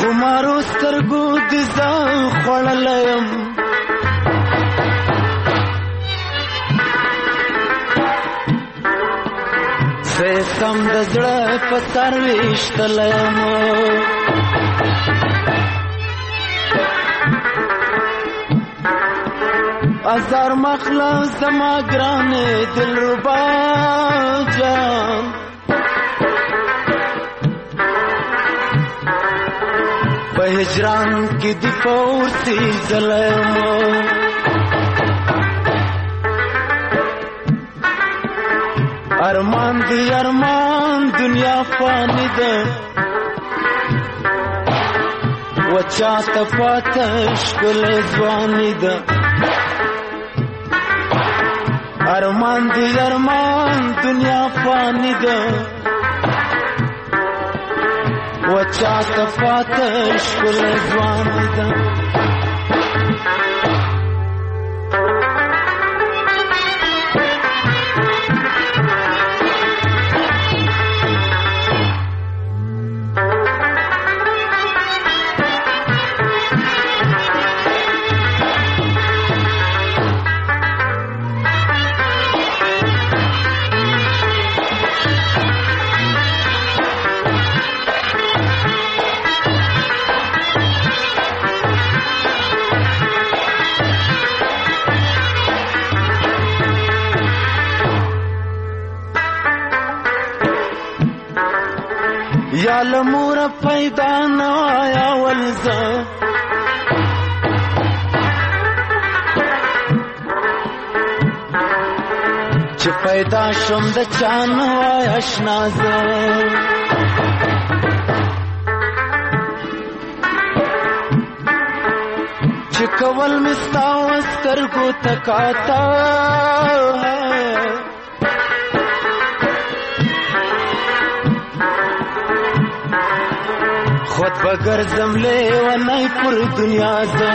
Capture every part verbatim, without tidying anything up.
خمارو سترګو دې زه خوړلی یم زه یې سم د زړه په سر ویشتلی یم ازار مخله زما ګرانې دلربا جان په هجران کې دې پورسي ظلم ارمان دی ارمان دنیا فانی ده وچا ته پاته ښکلې ځواني ده ارمان دی ارمان دنیا فانی ده وچا ته پاته ښکلې ځواني ده یا لمور پیدا نوایا ولزا چې پیدا شم د چا نوایا شنازا چې کول مستا وسترګو تکاتا خود بگر زملے و نئی پر دنیا زے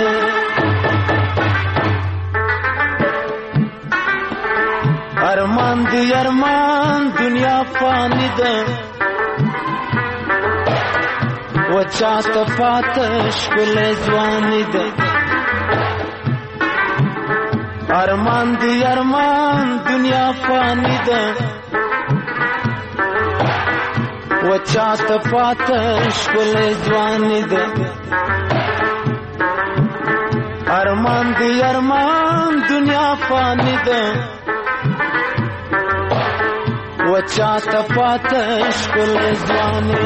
ارمان دی ارمان دنیا فانی دے و چاہتا پاتش کلے زوانی دے ارمان دی ارمان دنیا فانی دے وچا ته پاته ښکلې ځواني ده ارمان دی ارمان دنیا فانی ده وچا ته پاته ښکلې ځواني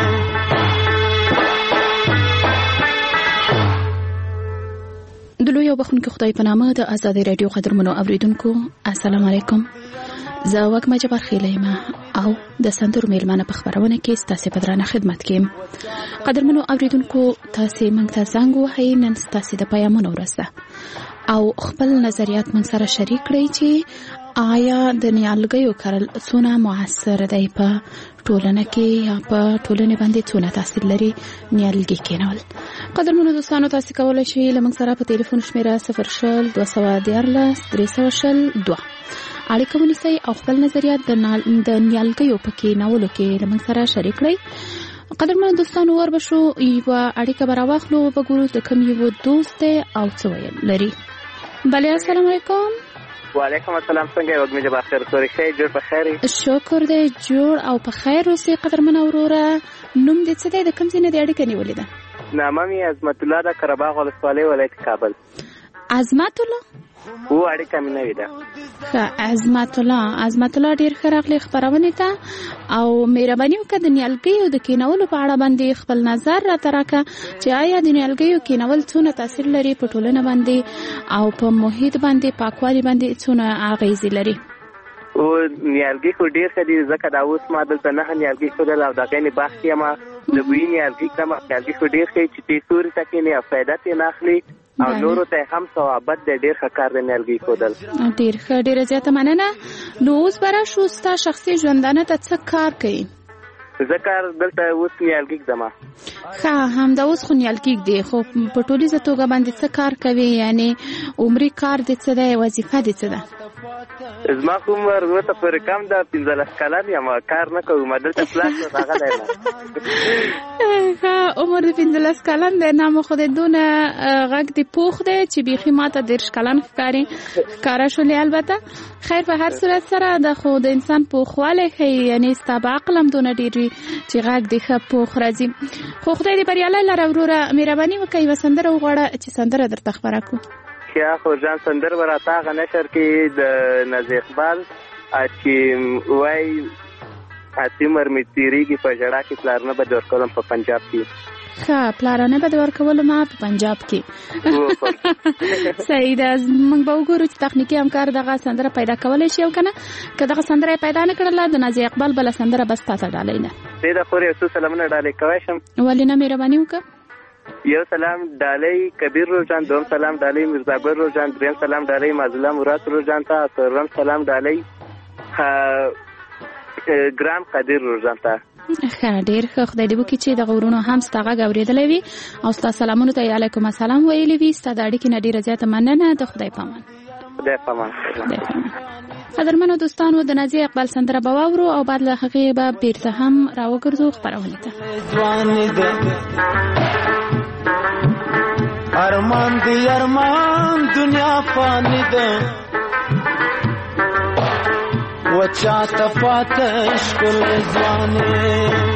د لوی او بخښونکي خدای په نامه د ازادۍ راډیو قدرمنو اوریدونکو السلام علیکم زه وږمه جبار خیل یم او د سندرو میلمانه په خبرونه کې ستاسو په درانه خدمت کې قدرمنو اوریدونکو تاسو موږ ته زنګ وهئ نن ستاسو د پیغامونو ورځ ده او خپل نظریات موږ سره شریک کړئ چې آیا د نیالګیو کرل څونه موثر دی په ټولنه کې یا په ټولنه باندې څونه تاثیر لري نیالګي کېنول قدرمنو دوستانو تاسو کولای شئ لمږ سره په ټلیفون شمیره صفر شل دوه سوه دیارلس درې سوه شل دوه اړیکه ونیسئ او خپل نظریات د نیالګیو په کېنولو کې لمږ سره شریک کړئ قدرمنو دوستانو وربشو یوه اړیکه به راواخلو وګورو د کوم یو دوست دی او څه ویل لري بله السلام علیکم وعلیکم السلام څنګه وګمې جبار خیر سوري ښه جوړ په خیر شکر دی جوړ او په خیر اوسې قدرمنه وروره نوم دې څه دی د کوم ځای نه دې اړیکه نیولې ده نامه مې عظمت الله ده قره باغ ولسوالۍ ولایت کابل عظمت الله و اړیکه مې نوې ده ښه عظمت الله عظمت الله ډېر ښه راغلی خپرونې ته او مهرباني وکړه د نیالګیو د کېنولو په اړه باندې خپل نظر راته راکړه چې آیا د نیالګیو کېنول څونه تاثیر لري په ټولنه باندې او په محیط باندې پاکوالي باندې څونه اغیزې لري او نیالګي خو ډېر ښه دي ځکه دا اوس ما دلته نهه نیالګي ښودل او د هغې نه باغ کې یم د بویي نیالګي کړم نیالګي خو ډېر ښه چې دې سوري ته کښېني او فایده ترې نه اخلي او نورو ته هم ثوابت دی ډېر ښه کار دی نیالګي ښودل ډېر ښه ډېره زیاته مننه نو اوس به راشو ستا شخصي ژوندانه ته څه کار کوي زه کار دلته اوس نیالګي ږدم ښه همدا اوس خو نیالګي ږدې خو په ټولیزه توګه باندې څه کار کوي یعنې عمري کار دې څه دی وظیفه دې څه ده زما خو عمر اووه ته پورې کم ده پنځلس کلن یم کار نه کوم دلته پلار راغلی یم ښه عمر عمر د پنځلس کلن دی، نام خو د دونه غږ د پوخ دی چې بیخي ماته دېرش کلن ښکاري ښکاره شولې. البته خیر په هر صورت سره د خو د انسان پوخوالی ښیي، یعنې ستا به عقل هم دونه ډېر وي چې غږ د ښه پوخ راځي. خو خدای دې بریالی لره وروره، مهرباني وکړه یوه سندره وغواړه چې سندره درته خپره کړو. کیا خورجان سندر به راته هغه نشر کې د نازي اقبال چې وایي عمر مې تېرېږي په ژړا کې پلارنه به د ورکولم په پنجاب کې. ښه پلارانه به د ورکولو ما په پنجاب کې. صحیح ده، موږ به وګورو چې تخنیکي همکار دغه سندره پیدا کولی شي او که نه. که دغه سندره یې پیدا نه کړله د نازي اقبال بله سندره بس تا ته ډالۍ ده. دې د خور یو څو سلامونه ډالۍ کولی شم؟ ولې نه، مهرباني وکړه. یو سلام ډالۍ کبیر روزان، دوم سلام ډالۍ مرزاګل روزان، دریم سلام ډالۍ مازله مراد روزان ته، څلورم سلام ډالۍ ګران قدیر روزان ته. ښه ډېر ښه، خدای دې وکړي چې دغه ورونو هم ستا غږ اورېدلی وي او ستا سلامونو ته یې علیکم السلام ویلي وي. ستا د اړیکې نه ډېره زیاته مننه. د خدای پامان. خدای پامان. قدرمنو دوستانو، د نازي اقبال سندره به واورو او بعد له هغې به بیرته هم راوګرځو خپرونې ته. ارمان دی ارمان دنیا فانی ده و چاته پاته ښکلی ځوانې.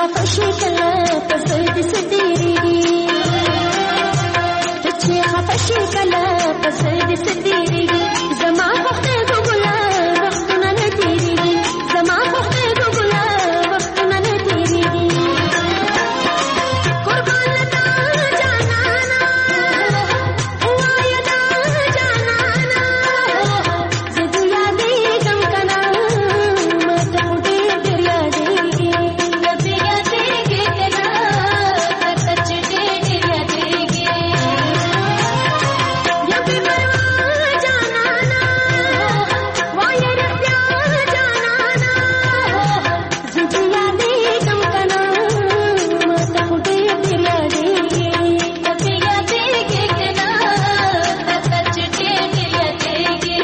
خفشي کله پسې دې ستېریږي چې خفشي کله پسې دې ستېریږي زما وخت ګولا وختونه نه تېریږي زما وخت ګولا وختونه نه تېریږي قربان تا جانانا وای تا جانانا زه یادې کم کنا مته دې ډېر یادېږي دې یادېږي کنا کچ دې ډېر یادېږي یا به مروا جانانا وای رښتیا جانانا زه یادې کم کنا مته دې ډېر یادېږي دې یادېږي کنا کچ دې ډېر یادېږي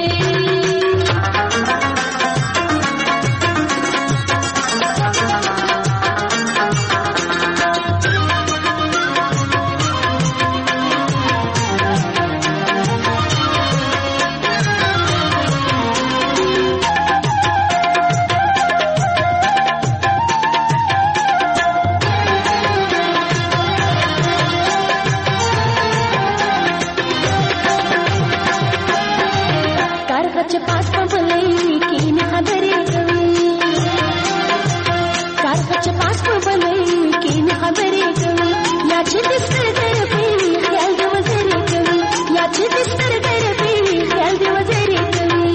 کار بچ پاس پبلې کې نه خبرې کوي کار بچ پاس پبلې کې نه خبرې کوي یا چې دستر در په خیال دی وزرې کوي یا چې دستر در په خیال دی وزرې کوي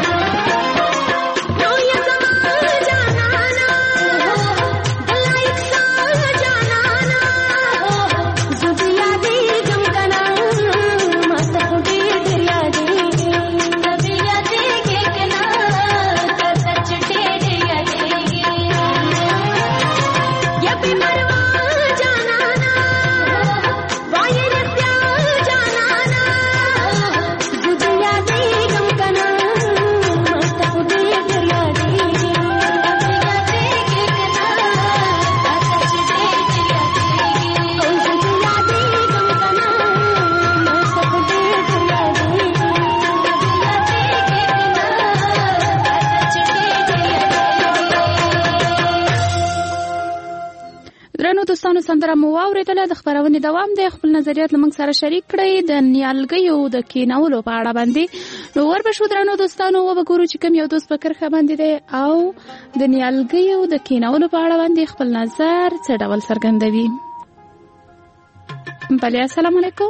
نو یا زما جانانا دلایک سا جانانا زه یادې کم کنا ماته دې ډېر یادېږي دې یادېږي کنا کچ دې ډېر یادېږي یا به مروا جانانا وای رښتیا جانانا زه یادې کم کنا ماته دې ډېر یادېږي دې یادېږي کنا کچ دې ډېر یادېږي او زه یادې کم کنا ماته دې ډېر یادېږي دې یادېږي کنا کچ دې ډېر یادېږي. درنو دوستانو سندره مو واورېدله. د خپرونې دوام دی. خپل نظریات له موږ سره شریک کړئ د نیالګیو د کینولو په اړه باندې. نو وربشو درنو دوستانو وګورو چې کوم یو دوست په کرښه باندې دی او د نیالګیو د کینولو په اړه باندې خپل نظر څه ډول څرګندوي. بله السلام علیکم.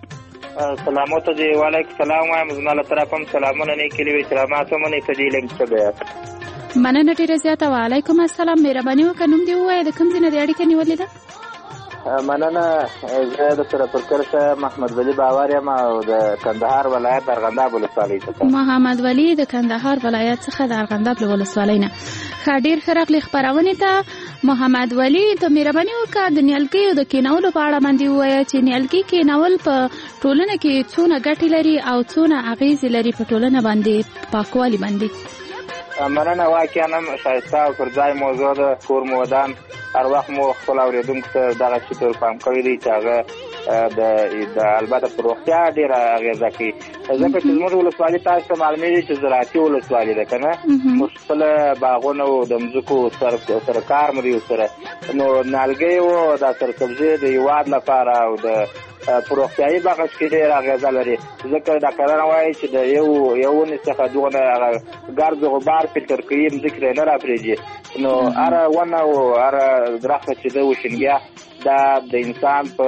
سلامات دی. وعلیکم السلام وایم. زما له طرفه هم سلامونه نه کلی وي سلامات هم نه کلی لنګ څه دی. مننه ډېره زیاته. وعلیکم السلام. مهرباني وکړه نوم دې ووایه د کوم ځای نه دې اړیکه نیولې ده؟ مننه. زه د سره پر کرښه محمد ولی باور یم او د کندهار ولایت د ارغنداب ولسوالۍ څخه. محمد ولی د کندهار ولایت څخه د ارغنداب ولسوالۍ نه. ښه ډېر ښه راغلې خپرونې ته محمد ولی. ته مهرباني وکړه د نیالګیو د کینولو په اړه باندې ووایه چې نیالګي کینول په ټولنه کې څونه ګټې لري او څونه اغېزې لري په ټولنه باندې پاکوالي باندې. مننه. واقعا هم ښایسته او پر ځای موضوع ده. کور مو ودان هر وخت مو خپل اورېدونکو ته دغه شي تور پام کړی دی چې هغه د البته پر روغتیا ډېره اغېزه کوي ځکه چې زموږ ولسوالي تاسو ته معلومېږي چې زراعتي ولسوالي ده که نه. موږ خپله باغونه او د مځکو سره کار مو دی ورسره. نو نیالګۍ و دا سرسبزي د هېواد لپاره او د په روغتیایي بخش کې ډېره اغېزه لري ځکه ډاکټران وایي چې د یو یو ونې څخه دغونه هغه ګرد غبار فلټر کوي مځکې ته یې نه راپرېږدي. نو هره ونه او هره درخته چې ده وشینګیا دا د انسان پر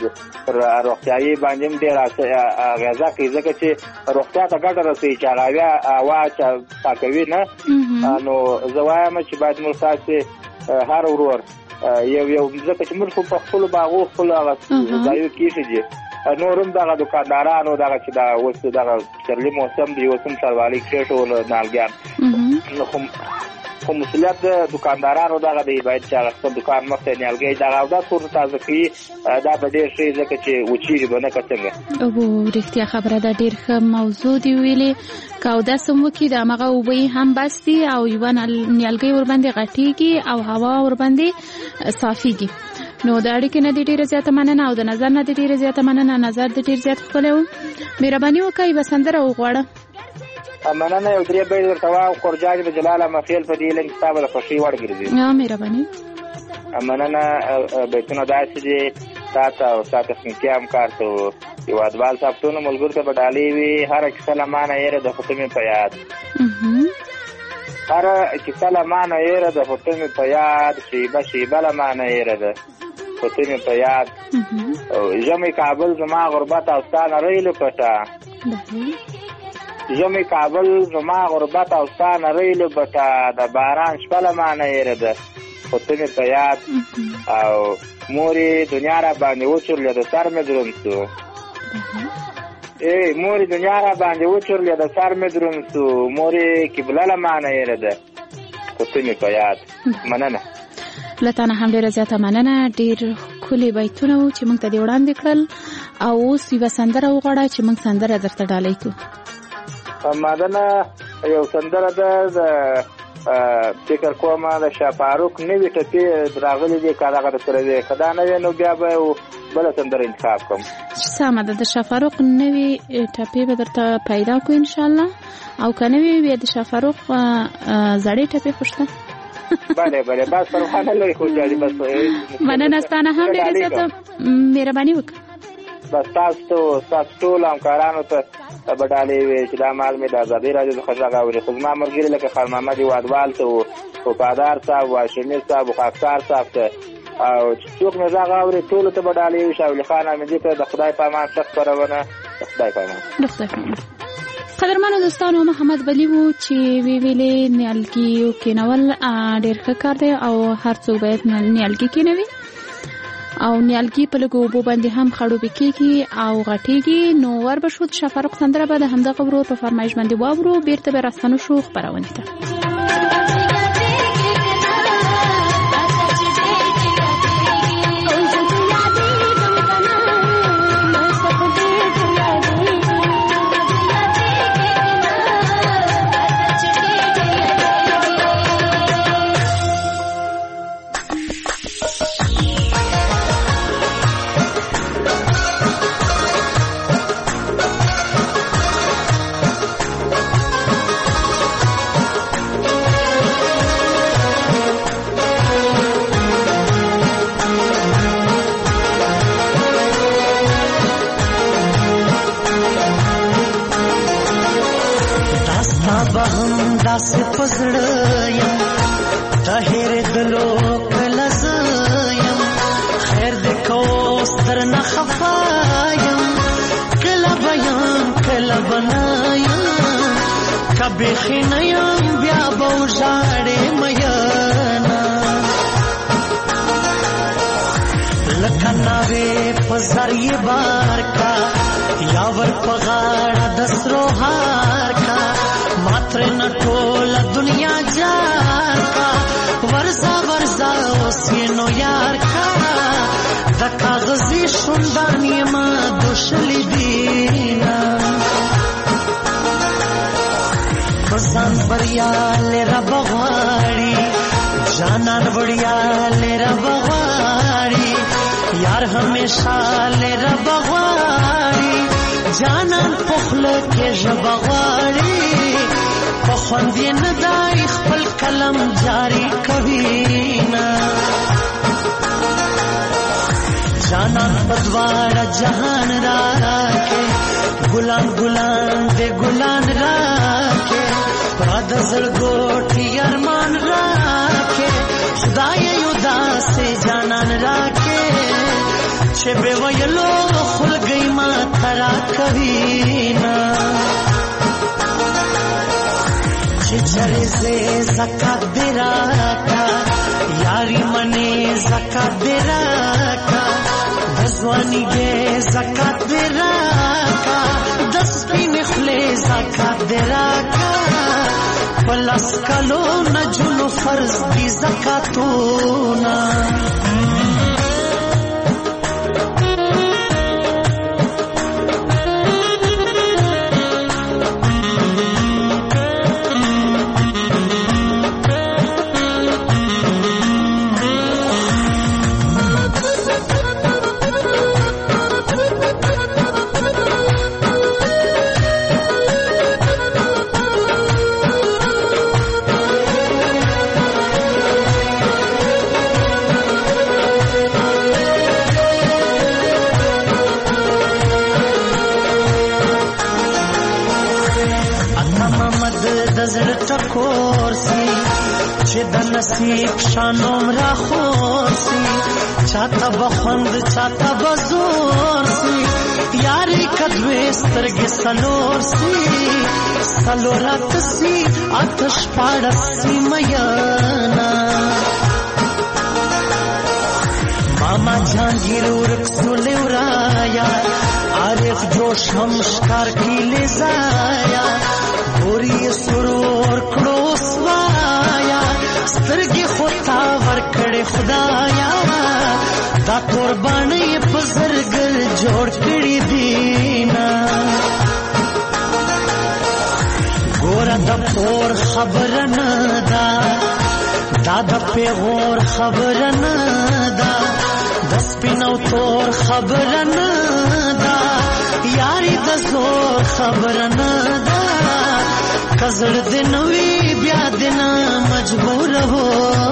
روغتیایي باندې هم ډېره اغېزه کوي ځکه چې روغتیا ته ګټه رسوي چې هغه بیا هوا پاکوي نه. نو زه وایم چې باید موږ تاسې هر ورور یو یو ځکه چې موږ په خپلو باغو خپلو هغه ځایو کېښي دي نور هم دغه دوکاندارانو دغه چې دا اوس دغه پسرلي موسم دی اوس هم ښاروالۍ کېښول نیالګیان نو خو خو مسؤلیت د دکاندارانو دغه دی باید چې هغه خپل دکان مخته نیالګی دغه او دا څور تازه کوي دا به ډېر ښه ځکه چې وچېږي به نه که څنګه. او رښتیا خبره ده. ډېر ښه موضوع دې ویلې. که اودس هم وکړي د همغه اوبه یې هم بس دي او یوه نیالګۍ ورباندې غټېږي او هوا ورباندې صافېږي. نو د اړیکې نه دې ډېره زیاته مننه او د نظر نه دې ډېره زیاته مننه. نظر دې ډېر زیات ښکلی و. مهرباني وکړه یوه سندره وغواړه. مننه. یو درې بیت ورته وایم. خورجان د جلاله مخیل په دې لنګ ستا به د خوښۍ وړ ګرځي. مهرباني. مننه بیتونه داسې دي تا ته او ستا تخنیکي همکار ته هېوادوال صاحب ټولو ملګرو ته به ډالۍ وي. هره کیسه له ما نه هېره ده خو ته مې په یاد، هره کیسه له ما نه هېره ده خو ته مې په یاد، شیبه شیبه له ما نه هېره ده خو ته مې په یاد. ژمی کابل زما غربت او ستا نرۍ لپټه، ژمی کابل زما غربت او ستا نرۍ لپټه، د باران شپه له ما نه هېره ده خو ته مې په یاد. او مورې دنیا را باندې وچورلې د سر مې دروند سو، ای مورې دنیا را باندې وچورلې د سر مې دروند سو، مورې قبله له ما نه هېره ده خو ته مې په یاد. مننه له تا نه هم ډېره زیاته مننه. ډېر ښکلي بیتونه وو چې موږ ته دې وړاندې کړل، او اوس یوه سندره وغواړه چې موږ سندره درته ډالۍ کړو. مننه. یو سندره ده د فکر کوم د شاه فاروق نوې ټپې راغلي دي، که دغه درسره وي، که دا نه وي نو بیا به بله سندره انتخاب کړم. سمه ده، د شاه فاروق نوې ټپې به درته پیدا کړو انشاءالله، او که نه وي بیا د شاه فاروق زړې ټپې خو شته. بله بله بس پروا نه لري خو جالي. بس مننه ستا نه هم ډېره زیاته مهرباني وکړه. بس تاسو تاسو ټول همکارانو ته به ډالۍ وي چې دا مال مې د ازادۍ راډیو څخه غږ اوري. خو زما ملګري لکه خان محمد هېوادوال ته و، وفادار صاحب، هاشمي صاحب، خاکسار صاحب ته، او چې څوک مې غږ اوري ټولو ته به ډالۍ وي. شاولي خان احمدي ته د خدای په امان ښه خپرونه. د خدای په امان. د خدای په امان. قدرمنو دوستانو، محمد ولی وو چې وی ویلې نیالګي کېنول ډېر ښه کار دی او هر څوک باید نیالګي کېنوي، او نیالګي په لږو اوبو باندې هم خړوبې کېږي او غټېږي. نو ور به شو د شاه فاروق سندره به د همدغه ورور په فرمایش باندې واورو. بېرته به راستنو شو خپرونې ته. داس پزړیم طاهر دلو کلزیم خیر د کو ستر نه خفایم کلا بیان کلا بنایم کبه خنایم بیا بو ژاړې میانا لکنا وې پزړی بار کا یاور پغاړه دسرو هار کا ماتر نټول دنیا جار کا ورزا ورزا اوسینو یار کا د کاغذی شوندانی ما دوشلی دینا بزان بریا لرا بغواړي جانان وړیا لرا بغواړي یار همیشا لرا بغواړي جانان پخل کې ژبغواړي خوندې نه دای خپل کلم جاری کوي نا جانان بدوار جهان راکه ګلان ګلان دې ګلان راکه پرد زړګوټي ارمان راکه خدای یو داسې جانان راکه چې به ویلو خلګي ما ترا کوي نا چرے سے زکات دیرا کا یاری منے زکات دیرا کا دزوانی گے زکات دیرا کا دس پین خلے زکات دیرا کا پلس کلو نجلو فرض دی زکاتونا نصیب شانوم را خورسی چاته بخوند چاته بزور سی یاری کدوی سترگی سلور سی سلورات سی آتش پاڑسی میانا ماما جانگیر ورکسولی ورایا عارف جوش هم شکار کی لزایا بوری سرور کڑوس وایا سترگی خودتا ورکڑ خدایا دا قربانی بزرگر جوڑ کڑی دینا گورا دا پور خبرن دا دا دا پیغور خبرن دا دس پینو تور خبرن دا یاری دا زور خبرن دا کزر دنوی بیا دینا مجبور ہو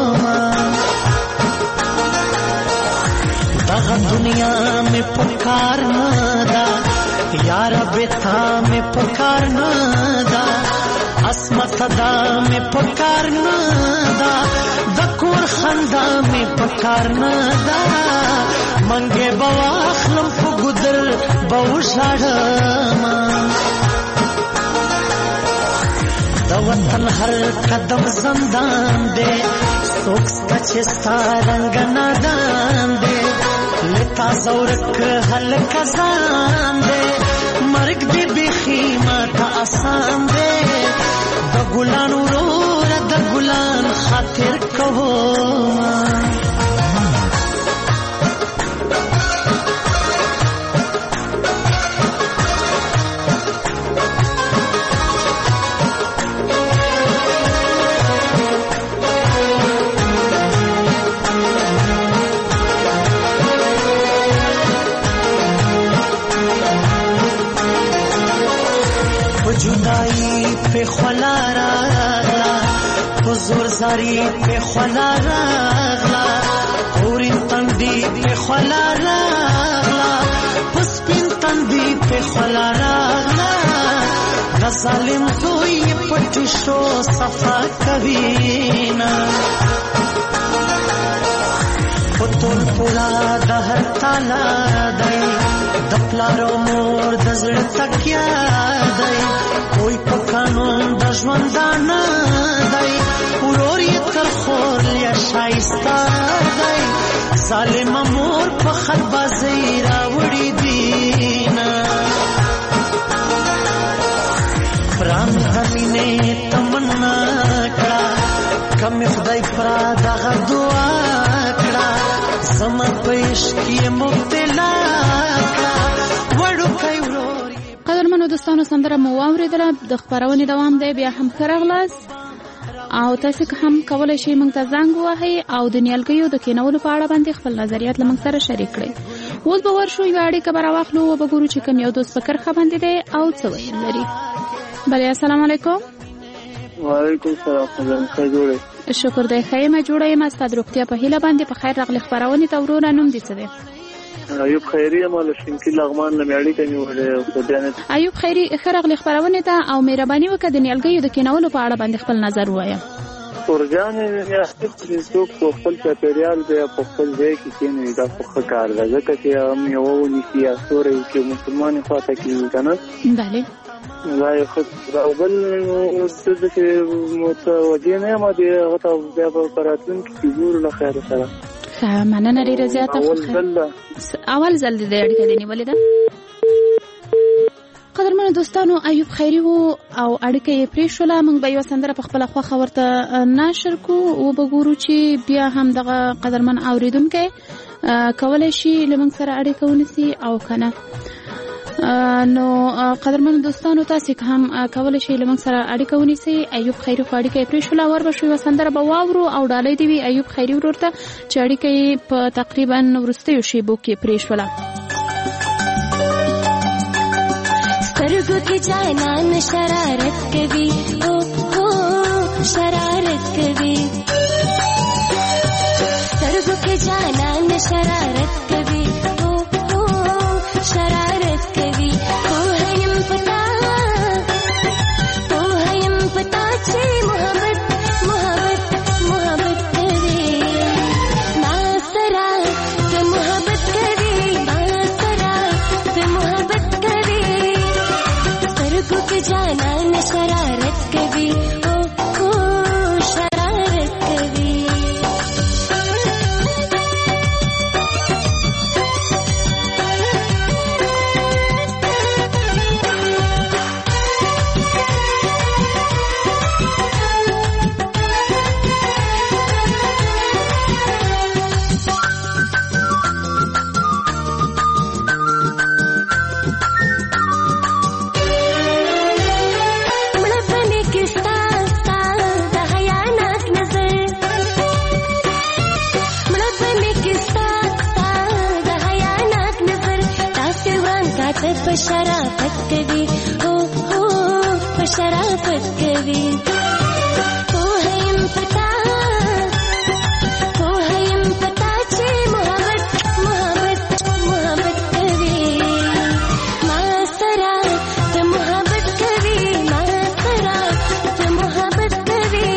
دغه دنیا میں پکار ندا یارا بیتا میں پکار ندا عصمت دا میں پکار ندا دکور خندا میں پکار ندا منگے بواخلم پو گدر بوشاڑما دا وطن ہر قدم زندان دے سوکستا چستا رنگ نادان دے لتا زورک حل کزان دے مرگ دی بخیمہ تا آسان دے دا گلان ورور دا گلان خاطر کہو جدائی پہ خلا راغلا حضور زاری پہ خلا راغلا پوری تندی پہ خلا راغلا پسپین تندی پہ خلا راغلا دا ظالم کوئی پٹی شو صفا کبینا پتول پورا دہر تالا دائی دپلارو مور دزڑ تکیا دائی کوئی پکانون دجوندانا دائی اروری ترخور لیا شایستا دائی ظالم مور پخد بازی راوڑی دینا پرام غمینے تمنا کڑا کم خدای پرادا غدعا کڑا زمان پیش کی مبتلا قدرمنو دوستانو سندره مو واوریدله د خبرونې دوام دی بیا هم ښه راغلاست او تاسو هم کولی شئ موږ ته زنګ ووهئ او د نیالګیو د کینولو په اړه باندې خپل نظریات له موږ سره شریک کړئ. اوس به ورشو یوه اړیکه به راواخلو او به ګورو چې کوم یو دوست په کرښه باندې دی او څه ویل لري. بلې السلام علیکم. وعلیکم السلام. ښه جوړې؟ شکر دی ښه یم جوړه یم. ستا د روغتیا په هیله باندې په خیر راغلې خپرونې ته. وروره نوم دې څه دی؟ ایوب خیری یم له شینکي لغمان نه مې اړیکه نیولې. ایوب خیری ښه راغلې خپرونې ته او مهرباني وکړه د نیالګیو د کینولو په اړه باندې خپل نظر ووایه. تورجانې یا څوک په خپل چاپېریال بیا په خپل ځای کې کښېنوي دا خو ښه کار ده ځکه چې هم یوه ونیسي یا ستوری وکړي مسلمانې خوا ته کېږي که نه. بلې دا یو ښه او بل څه چې متوجه نه یم هغه ته بیا به په راتلونکي کې ګورو له خیره سره. ښه مننه ډېره زیاته. اول ځل ده اول ځل دې اړیکه دې نیولې ده. قدرمنو دوستانو ایوب خیری وو او اړیکه یې پرېښوله. موږ به یوه سندره په خپله خوښه ورته نشر کړو وبه ګورو چې بیا هم دغه قدرمن اورېدونکی کولی شي له موږ سره اړیکه ونیسي او که نه. نو قدرمنو دوستانو تاسې که هم کولی شئ له موږ سره اړیکه ونیسئ. ایوب خیري خو اړیکه یې پرېښوله. ور به شو یوه سندره به واورو او ډالۍ دې وي ایوب خیري ورور ته چې اړیکه یې په تقریبا وروستیو شیبو کې پرېښوله. سترګو کې جانان شرارت کوي او او شرارت کوي سترګو کې جانان شرارت کوي او او شرارت کوي پوهیم پتا پوهیم پتا چې محبت محبت محبت شرافت کوي هو هو په شرافت کوي پوهیم پتا پوهیم پتا چې محبت محبت محبت کوي ما سره ته محبت کوي ما سره ته محبت کوي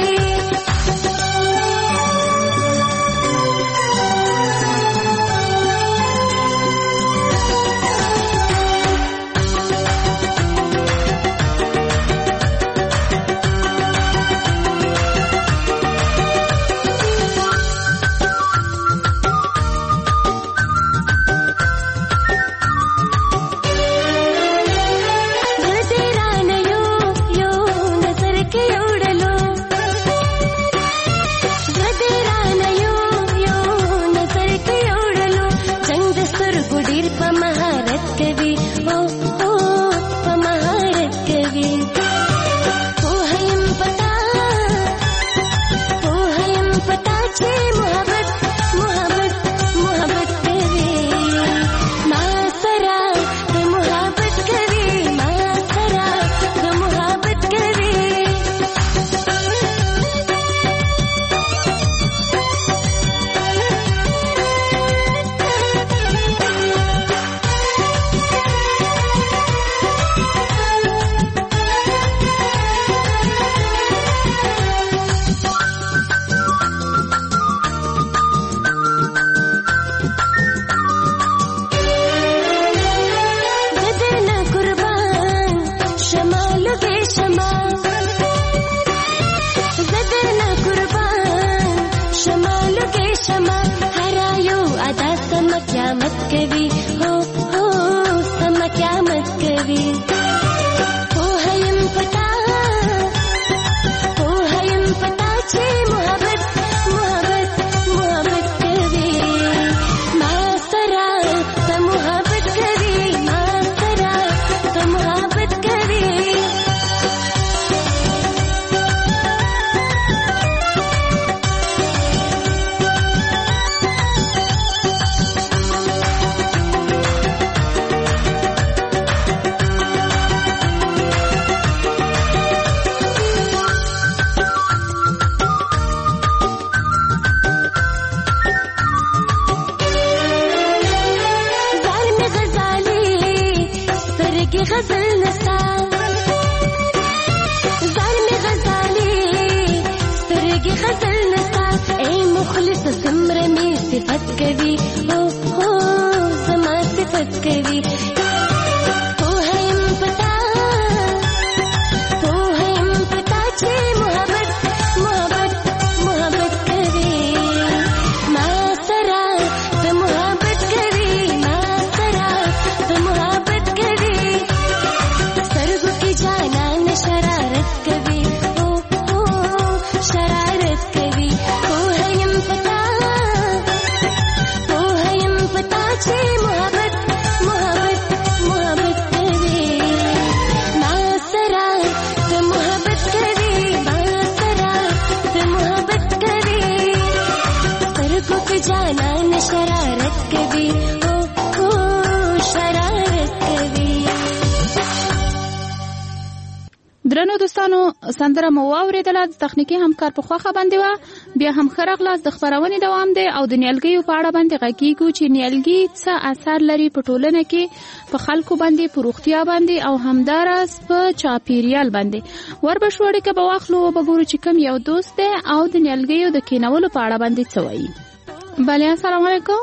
درنو دوستانو سندره مو واوریدله د تخنیکی همکار په خوخه باندې و بیا هم خرغلاس د خبرونه دوام دی او د نیالګیو په اړه باندې غږیږو چې نیالګي څه اثر لري په ټولنه کې په خلکو باندې په روغتیا باندې او همدارس په چاپیریال باندې وربشوړی کې به واخلو وګورو چې کوم یو دوست دی او د نیالګیو د کینولو په اړه باندې څه وایي. بله السلام علیکم.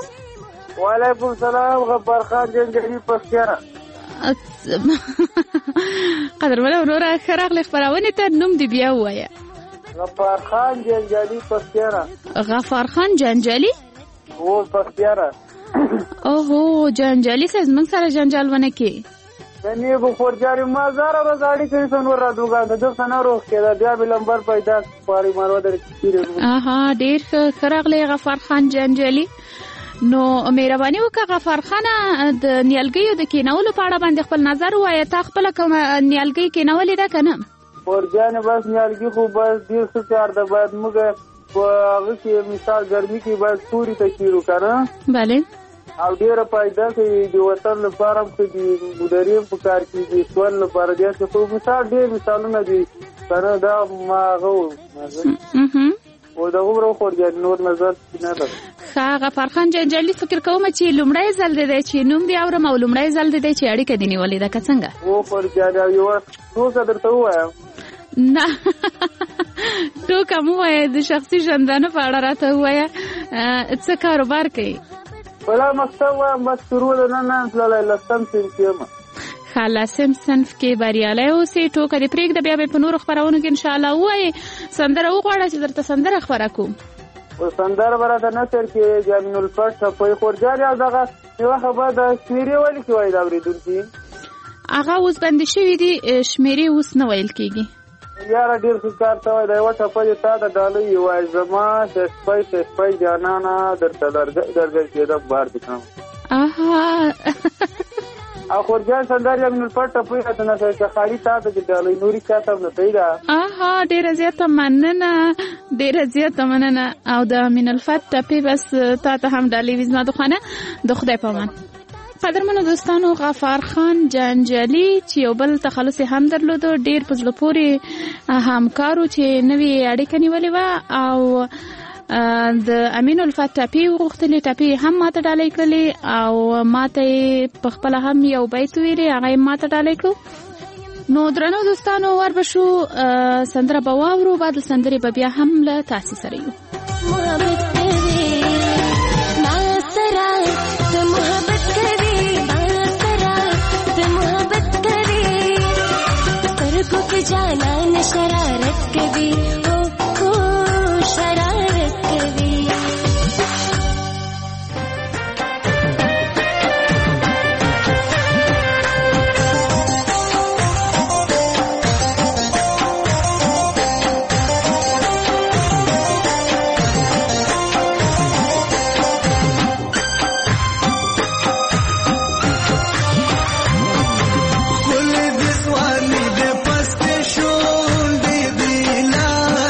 وعلیکم السلام. غفار خان جنجری پښتیاره. قدرمنه وروره خراغلی خبرونه ته نوم دی بیا وایا. غفار خان جنجالی پښتیاره. غفار خان جنجالی او پښتیاره. اوهو جنجالی سز من سره جنجال ونه کی دنی بو فورجاری ما زاره بزاړي کوي څنګه را دوګا د څنګه روغ کېدا بیا بل نمبر پیدا پاري مارو در کیږي. اها ډیر خراغلی غفار خان جنجالی. نو مهرباني وکړه غفار خان د نیالګیو د کینولو په اړه باندې خپل نظر وایي. تا خپل کوم نیالګي کینولې ده کنه؟ ورجانه بس نیالګي خو بس ډیر څه چار د بعد موږ په هغه کې مثال ګرمي کې بس پوری ته کیرو کنه. bale او ډیره فائدہ کوي د وطن لپاره په دې مدریم په کار کې د سوال لپاره دي چې خو مثال ډیر مثالونه دي سره دا ما غو او دا عمره خورجان نور نظر نه ده. ښه غفار خان جنجالي فکر کوم چې لومړی ځل دی چې نوم دی اورم او لومړی ځل دی چې اړیکه دې نیولې ده که څنګه؟ او خورجان یو څه درته وایم نه ټوکه مو وایه د شخصي ژوندانه په اړه راته ووایه څه کاروبار کوي؟ ولا مکتب وایم بس شروع ده نه نه تللی لسم صنف کې یم. ښه لسم صنف کې بریالی اوسې ټوکه دې پرېږده بیا به په نورو خپرونو کې انشاءالله ووایې سندره وغواړه چې درته سندره خپره کړو. سندره به راته نثر کې جامین الفت ټپۍ خورجان او دغه یوه خبره د شمېرې ولې کې وایي د اورېدونکي هغه اوس بندې شوي دي شمېرې اوس نه ویل کېږي. یاره ډېر ښه کار ته وایي د یوه ټپه دې تا ته ډالۍ وایي زما ششپی ششپی جانانه درته درګر کېدم بار دې کړم. او خورجان سندر جامین الفت ټپۍ راته نثر که خالي تا ته چې ډالۍ نوري چا ته هم نه کوي ده. آها ډېره زیاته مننه ډېره زیاته مننه او د مین الفت ټپې بس تا ته هم ډالۍ وي زما د خوانه د خدای په امان. قدرمنو دوستانو غفار خان جنجالي چې یو بل تخلص هم درلودو ډېر په زړه پورې همکارو چې نوې اړیکه نیولې وه او د امین الفت ټپې وغوښتلې ټپې هم ماته ډالۍ کړلې او ماته یې په خپله هم یو بیت ویلې هغه یې ماته ډالۍ کړو. نو درنو دوستانو ور به شو سندره به واورو بعد سندرې به بیا هم له تاسې سره یو. जाना न शरारत कभी हो हो शरारत कभी Pull this one, the past show, baby, love.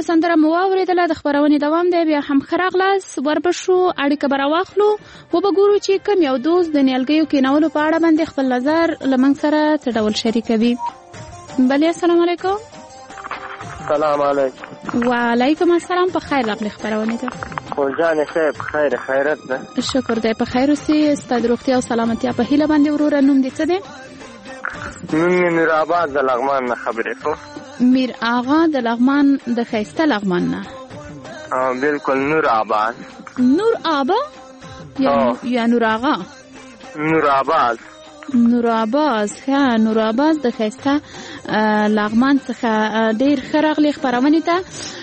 سندره مو اوریدله. د خبرونې دوام دی. بیا هم خراغلاس وربشو اړیکه بر واخلو و به ګورو چې کوم یو دوست د نیالګیو کینولو په اړه باندې خپل نظر لمنګ سره څه ډول شریکوي. بله السلام علیکم. سلام علیکم. وعلیکم السلام. په خیر راغلی خبرونه ته. خولجان صاحب خیر خیرت ده. شکر دی په خیر اوسې. ستاسو د روغتیا او سلامتیا په هیله باندې وروره. نوم دې څه دی؟ نوم مې نور آباد د لغمان نه خبرې کوم. میر آغا د لغمان د ښایسته لغمان نه. بالکل نور آباد. نور آبا یا یا نور آغا؟ نور آباد. نور آباد. ښه نور آباد د ښایسته لغمان څخه ډیر ښه راغلی خپرونې ته.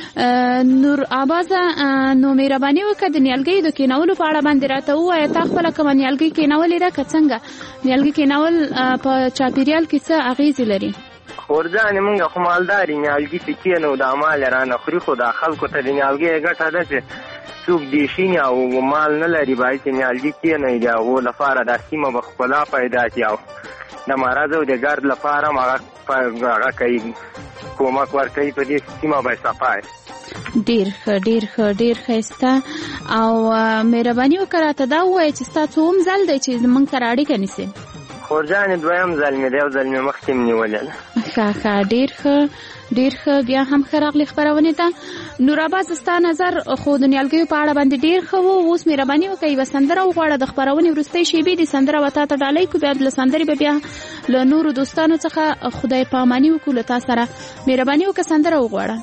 نور آباد نو مهرباني وکړه د نیالګیو د کینولو په اړه باندې راته ووایه. تا خپله کومه نیالګي کینولې ده که څنګه؟ نیالګي کینول په چاپیریال کې څه اغیزې لري؟ خورجانې مونږ خو مالداري نیالګي چې کینو د مال رانه خوري، خو دا خلکو ته د نیالګیو ګټه ده چې څوک دیشیني او مال نه لري باید چې نیالګي کینوي. د هغو لپاره دا سیمه به ښکلا پیدا کړي او د مرض او د ګرد لپاره هم هغه کوي کومک ورکوي. په دې سیمه به صفا ډیر ښه ډیر ښه ډیر ښایسته. او مهرباني وکړه راته دا ووایه چې ستا څوم ځل دی چې زموږ سره اړیکه نیسې؟ خورجانې دویم ځل مې دی، یو ځل مې مخکې م نیولې ده. ښه ښه ډیر ښه ډیر ښه. بیا هم ښه راغلی خپرونې ته. نور آباد ستا نظر خو د نیالګیو په اړه باندې ډیر ښه و. اوس مهرباني وکړه یوه سندره وغواړه. د خپرونې وروستۍ شیبې دي سندره به تا ته ډالۍ کړو. بیا له سندرې به بیا له نورو دوستانو څخه خدای پاماني وکړو له تا سره. مهرباني وکړه سندره وغواړه.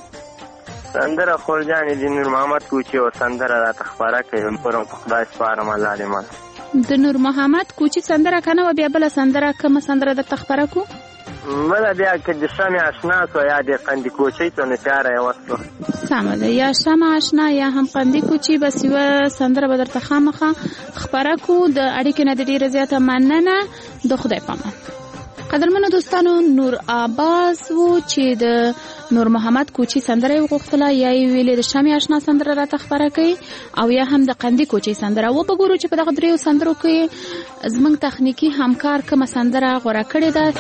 سندره خورجانې د نور محمد کوچي او سندره راته خپاره کړې پرم په خدای سپارم الله دې مل. د نور محمد کوچي سندره که نه وه بیا بله سندره کومه سندره درته خپاره کړو؟ بله بیا که د شمع اشنا سوه یا د قندي کوچۍ سوه نو تیاره یې وسوه. سمه ده. یا شمع اشنا یا هم قندي کوچي. بس یوه سندره به درته خامخا خپاره کړو. د اړیکې نه د ډېره زیاته مننه. د خدای پامان. قدرمنو دوستانو نور آباز و چې د نور محمد کوچي سندره یې وغوښتله، یا یې ویلې د شمع اشنا سندره راته خپاره کوي او یا هم د قندي کوچي سندره. و به ګورو چې په دغه دریو سندرو کې زموږ تخنیکي همکار کومه سندره غوره کړې ده.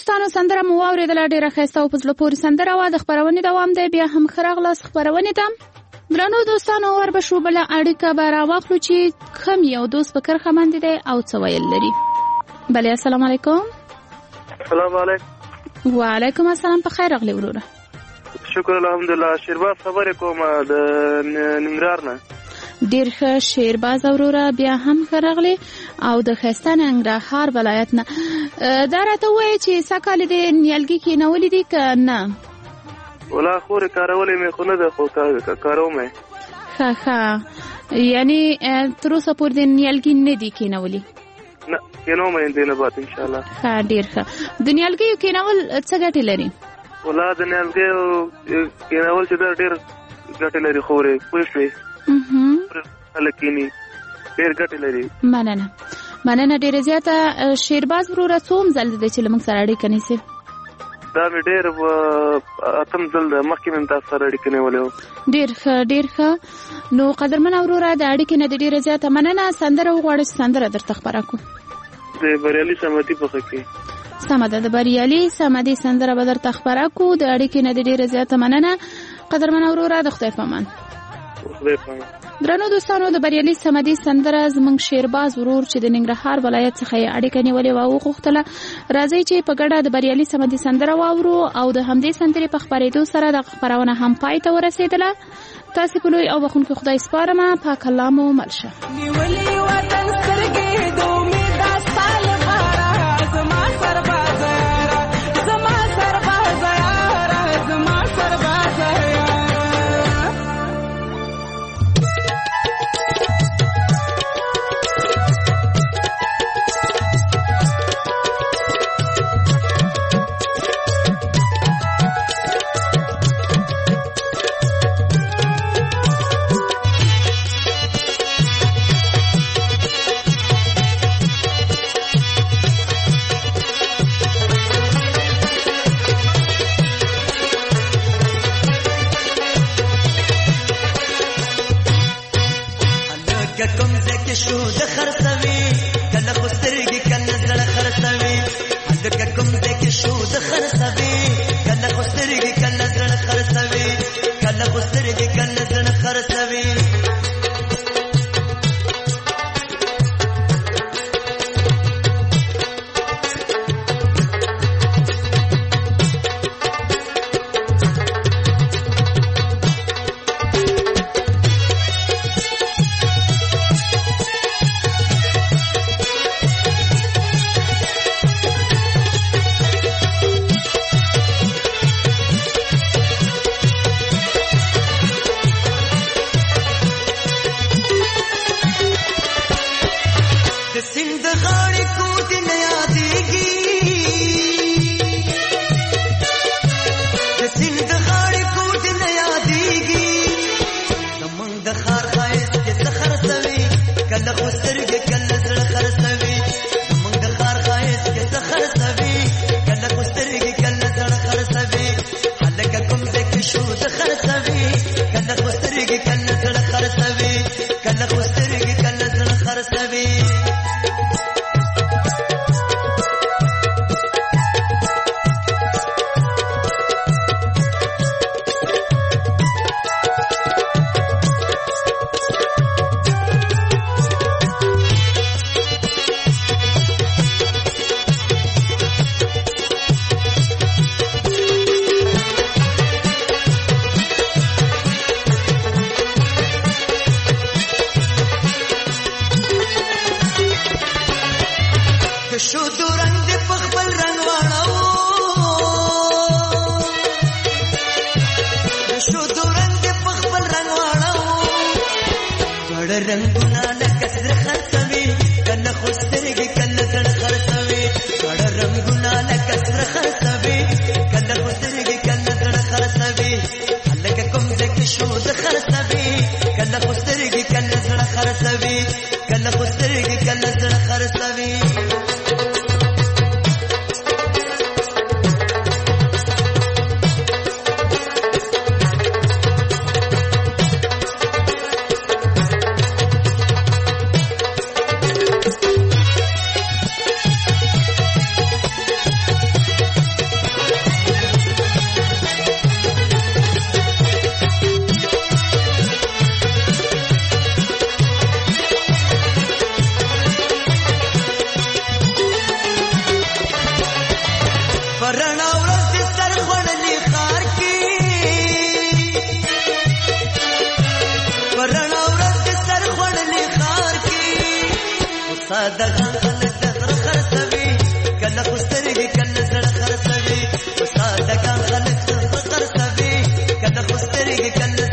دوستانو سندره مو واورېدله، ډېره ښایسته او په زړه پورې سندره وه. د خپرونې دوام دی بیا هم ښه راغلاست خپرونې ته. درنو دوستانو ور به شو بله اړیکه به راواخلو چې کوم یو دوست په کرښه باندې دی او څه ویل لري. بله السلام علیکم. السلام علیکم. وعلیکم السلام. په خیر راغلی وروره. شکر الحمدلله. شیرباز خبرې کوم د ننګرهار نه. ډېر ښه شیرباز وروره، بیا هم ښه راغلی او د ښایسته ننګرهار ولایت نه. دا راته ووایه چې سږ کال دې نیالګي کېنولي دي که نه؟ ولا خورې کارولې مې خو نه ده، خو کاروم یې. ښه ښه، یعنې تر اوسه پورې د نیالګي نه دي کېنولي؟ نه کېنوم یې دې نه بعد انشاءالله. ښه ډېر ښه. د نیالګیو کېنول څه ګټې لري؟ ولا د نیالګیو کېنول چې دا ډېر ګټې لري خورې پوه شوې. خلک کېني ډېر ګټې لري. مننه مننه ډېره زیاته. شیرباز وروره څوم ځل دی چې له موږ سره اړیکه نیسي؟ دا مې ډېر اتم ځل ده، مخکې مې تاسو سره اړیکه نیولې وه. ډېر ښه ډېر ښه. نو قدرمنه وروره د اړیکې نه د ډېره زیاته مننه. سندره وغواړه چې سندره درته خپره کړو. د بریالي صمدي په ښه کې. سمه ده، د بریالي صمدي سندره به درته خپره کړو. د اړیکې نه د ډېره زیاته مننه قدرمنه وروره. د خدای په امان. خدای په امان. درنو دوستانو د بریالي صمدي سندره زموږ شیرباز ورور چې د ننګرهار ولایت څخه یې اړیکه نیولې وه وغوښتله. راځئ چې په ګډه د بریالي صمدي سندره واورو او د همدې سندرې په خپرېدو سره د خپرونه هم پای ته ورسېدله. تاسې په لوی او بخښونکي خدای سپارمه. پاک الله مو مل شه. صادقان خلک د زړه خرڅوي کله خو سترګې کله زړه خرڅوي صادقان خلک د زړه خرڅوي کله خو سترګې کله